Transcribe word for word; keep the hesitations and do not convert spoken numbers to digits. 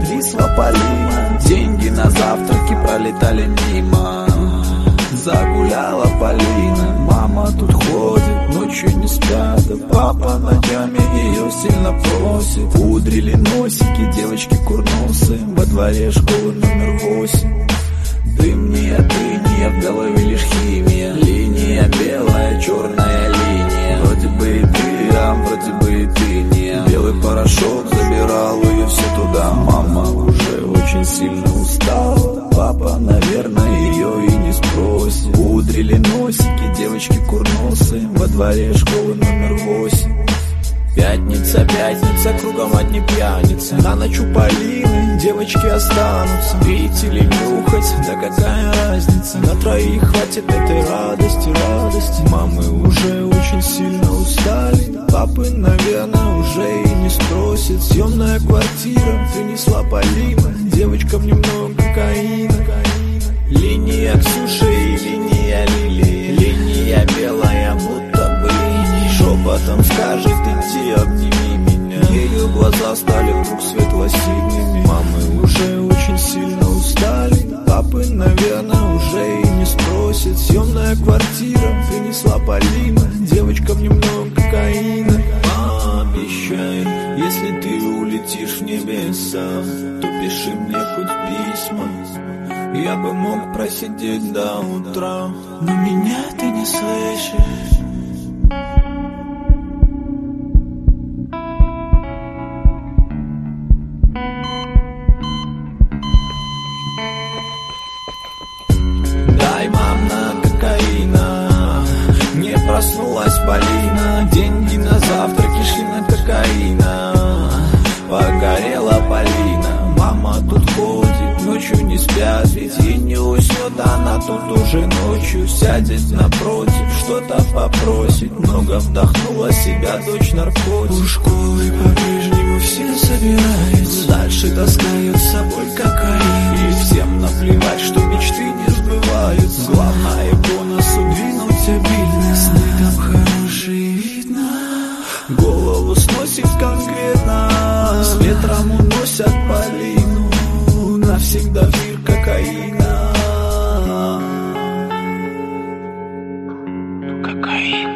подвисла Полина. Деньги на завтраки пролетали мимо. Загуляла Полина. Мама тут ходит, ночью не спят, да папа ночами ее сильно просит. Пудрили носики девочки курносы во дворе школы номер восемь. Дым не отыния, в голове лишь химия. Линия белая, черная линия. Вроде бы и ты, а вроде бы и ты не. Белый порошок забирал ее все туда. Мама уже очень сильно устала. Папа, наверное, ее и не спросит. Пудрили носики девочки курносы во дворе школы номер восемь. Пятница, пятница, кругом одни пьяницы. На ночь у Полины девочки останутся. Пить или нюхать, да какая разница. На троих хватит этой радости, радости. Мамы уже очень сильно устали. Папы, наверное, уже и не спросит. Съемная квартира принесла Полина девочкам немного кокаина. Линия Ксюши и линия Лилии. Линия белая, будто бы шепотом скажет: иди обними меня. Ее глаза стали вдруг светло-синими. Мамы уже очень сильно устали. Папы, наверное, уже и не спросит. Съемная квартира принесла Полина девочкам немного кокаина. Обещай, если ты улетишь в небеса, то пиши мне хоть письма. Я бы мог просидеть до утра, но меня ты не слышишь. Дай, мам, на кокаина. Не проснулась Полина. Деньги на завтраки шли на кокаина. Погорела Полина. Мама тут ходит, ночью не спят, ведь ей не уснет. Она тут уже ночью сядет напротив, что-то попросит. Много вдохнула себя дочь наркотик. У школы по-прежнему все собираются. Дальше таскают с собой кокаин. И всем наплевать, что мечты не сбываются. Главное по носу двинуть обильно. Сны там хорошие видно. Голову сносит конкретно. С ветром уносят Полину. Навсегда мир кокаина. Кокаин.